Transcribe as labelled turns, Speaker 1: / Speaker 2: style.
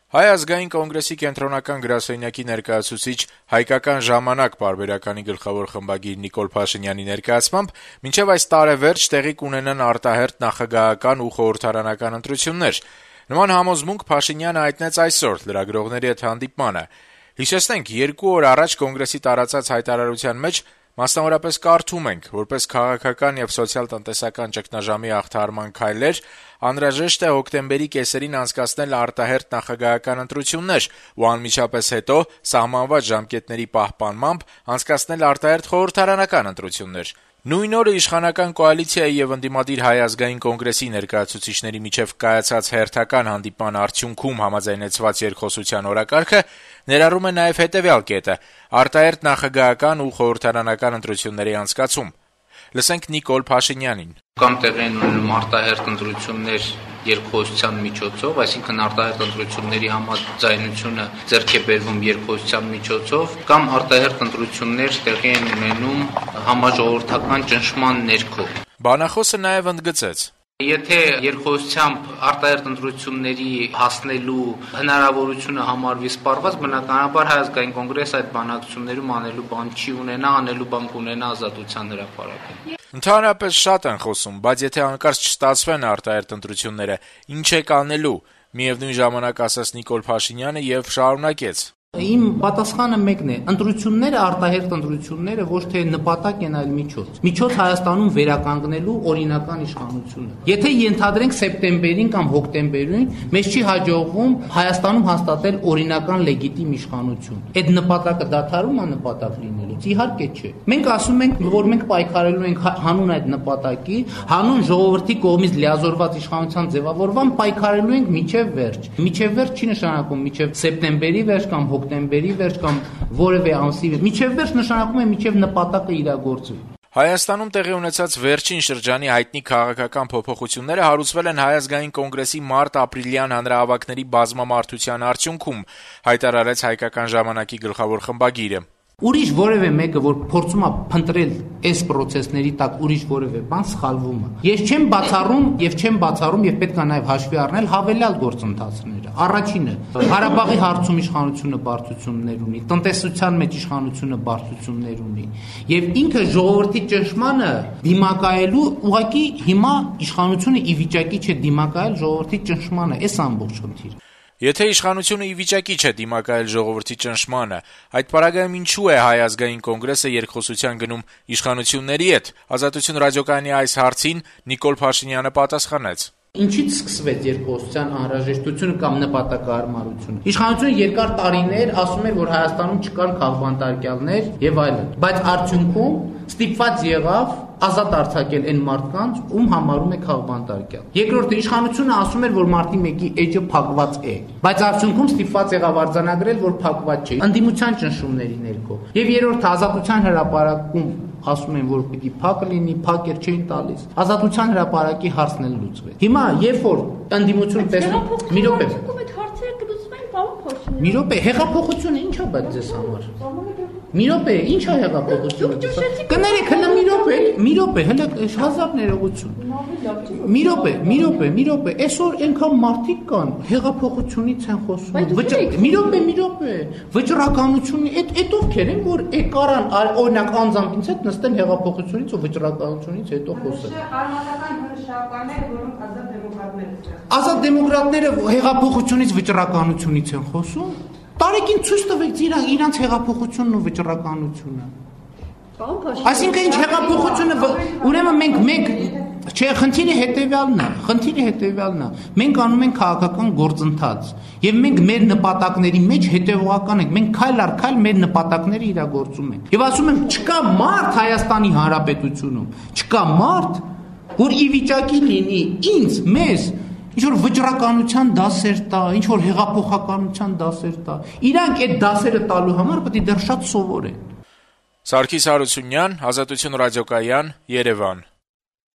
Speaker 1: Հայ ազգային կոնգրեսի կենտրոնական գրասենյակի ներկայացուցիչ «Հայկական ժամանակ» պարբերականի գլխավոր խմբագիր Նիկոլ Փաշինյանի ներկայացմամբ մինչև այս տարեվերջ տեղի կունենան արտահերթ նախագահական ու խորհրդարանական ընտրություններ։ Նման համոզմունք Փաշինյանը հայտնեց այսօր լրագրողների հետ հանդիպմանը։ Հիշեցնենք, 2 օր առաջ կոնգրեսի տարածած հայտարարության մեջ մասնավորապես կարդում ենք, որպես քաղաքական եւ սոցիալ-տնտեսական ճգնաժամի հաղթահարման քայլեր անհրաժեշտ է հոկտեմբերի կեսերին անցկացնել արտահերթ նախագահական ընտրություններ ու անմիջապես հետո սահմանված ժամկետների պահպանմամբ անցկացնել արտահերթ խորհրդարանական ընտրություններ։ Նույն օրը իշխանական կոալիցիայի եւ ընդդիմադիր Հայ ազգային կոնգրեսի ներկայացուցիչների միջև կայացած հերթական հանդիպման արդյունքում համաձայնեցված երկխոսության օրակարգը ներառում է նաեւ հետեւյալ կետը՝ արտահերթ նախագահական ու խորհրդարանական ընտրությունների անցկացում։ Լսենք Նիկոլ Փաշինյանին։
Speaker 2: Կամ տեղի են ունենում արտահերթ ընտրություններ երկխոսության միջոցով, այսինքն արտահերթ ընտրությունների համաձայնությունը ձեռք է բերվում երկխոսության միջոցով, կամ արտահերթ ընտրություններ տեղի են ունենում համաժողովրդական ճնշման ներքո։
Speaker 1: Բանախոսը նաեւ ընդգծեց.
Speaker 2: Եթե երկխոսությամբ արտահերթ ընտրությունների հասնելու հնարավորությունը համարվի սպառված, բնականաբար Հայ ազգային կոնգրեսը այդ բանակցություններում անելու բան չի ունենա, անելու բան կունենա ազատության հրապարակում։
Speaker 1: Ընդհանրապես շատ են խոսում, բայց եթե հանկարծ չստացվեն արտահերթ ընտրությունները, ինչ եք անելու, միևնույն ժամանակ ասաց Նիկոլ Փաշինյանը եւ շարունակեց.
Speaker 3: Իմ պատասխանը մեկն է, ընտրությունները, արտահերթ ընտրությունները ոչ թե նպատակ են, այլ միջոց։ Միջոց Հայաստանում վերականգնելու օրինական իշխանությունը։ Եթե ենթադրենք սեպտեմբերին կամ հոկտեմբերին մեզ չի հաջողվում Հայաստանում հաստատել օրինական լեգիտիմ իշխանություն, այդ նպատակը դադարում է նպատակ լինելուց, իհարկե չէ։ Մենք ասում ենք, որ մենք պայքարելու ենք հանուն այդ նպատակի, հանուն ժողովրդի կողմից լիազորված իշխանության ձևավորման պայքարելու ենք մինչև վերջ։ Մինչև վերջ չի նշանակում մինչև սեպտեմբերի վերջ կամ հոկտեմբերի վերջ կամ որևէ ամսի վերջ, մինչև վերջ նշանակում է մինչև նպատակը իրագործվի։
Speaker 1: Հայաստանում տեղի ունեցած վերջին շրջանի հայտնի քաղաքական փոփոխությունները հարուցվել են Հայ ազգային կոնգրեսի մարտ-ապրիլյան հանրահավաքների բազմամարդության արդյունքում, հայտարարեց Հայկական ժամանակի գլխավոր խմբագիրը։
Speaker 3: Ուրիշ որևէ մեկը, որ փորձում է փնտրել այս process-ների տակ ուրիշ որևէ բան, սխալվում է։ Ես չեմ բացառում եւ պետք է նաեւ հաշվի առնել հավելյալ գործընթացները։ Առաջինը՝ Ղարաբաղի հարցում իշխանությունը բարդություններ ունի, տնտեսության մեջ իշխանությունը բարդություններ ունի, եւ ինքը ժողովրդի ճնշմանը դիմակայելու ուղղակի հիմա իշխանությունը ի վիճակի չէ դիմակայել ժողովրդի ճնշմանը, այս ամբողջ խնդիրը։
Speaker 1: Եթե իշխանությունը ի վիճակի չէ դիմակայել ժողովրդի ճնշմանը, այդ պարագայում ինչու է Հայ ազգային կոնգրեսը երկխոսության գնում իշխանությունների հետ, Ազատություն ռադիոկայանի այս հարցին Նիկոլ Փաշինյանը պատասխանեց.
Speaker 3: Ինչից սկսվեց երկխոսության անհրաժեշտությունը կամ նպատակահարմարությունը։ Իշխանությունը երկար տարիներ ասում էր, որ Հայաստանում չկան քաղբանտարկյալներ եւ այլն, բայց արդյունքում ստիպված եղավ ազատ արձակել այն մարդկանց, ում համարում է քաղբանտարկյալ։ Երկրորդը իշխանությունը ասում էր, որ մարտի 1-ի էջը փակված է, բայց արդյունքում ստիպված եղավ արձանագրել, որ փակված չէ, ընդդիմության ճնշումների ներքո։ Եվ երրորդը ազատության հրապարակում ասում են, որ պիտի փակ լինի, փակ էր չէին տալիս։ Ազատության հրապարակի հարցն էլ լուծվեց։ Հիմա երբ որ ընդդիմություն տեսնում, մի րոպե, հեղափոխությունը ի՞նչ է բայց ձեզ համար։ Մի րոպե, ի՞նչ է հեղափոխությունը։ Կներեք, հələ մի րոպե, հələ հազար ներողություն։ Մի րոպե, այսօր այնքան մարդիկ կան, հեղափոխությունից են խոսում։ Մի րոպե, վճռականությունի, այդ ովքեր են, որ եկարան օրինակ անձամբ ինձ հետ նստեն հեղափոխությունից ու վճռականությունից հետո խոսեն։ Ազատ դեմոկրատները հեղափոխությունից վճռականությունից են խոսում։ Տարեկին ցույց տվեք իրանց հեղափոխությունն ու վճռականությունը։ Այսինքն ինչ հեղափոխությունը, ուրեմն մենք չէ, խնդիրը հետեւյալն է։ Մենք անում ենք քաղաքական գործընթաց եւ մենք մեր նպատակների մեջ հետեւողական ենք։ Մենք քայլ առ քայլ մեր նպատակները իրագործում ենք։ Եվ ասում եմ, չկա մարդ Հայաստանի Հանրապետությունում, չկա մարդ, որ ի վիճակի լինի ինձ, մեզ ինչ-որ վճռականության դասեր տա, ինչ-որ հեղափոխականության դասեր տա։ Իրանք այդ դասերը տալու համար պետք է դեռ շատ սովորեն։
Speaker 1: Սարգիս Հարությունյան, Ազատություն ռադիոկայան, Երևան։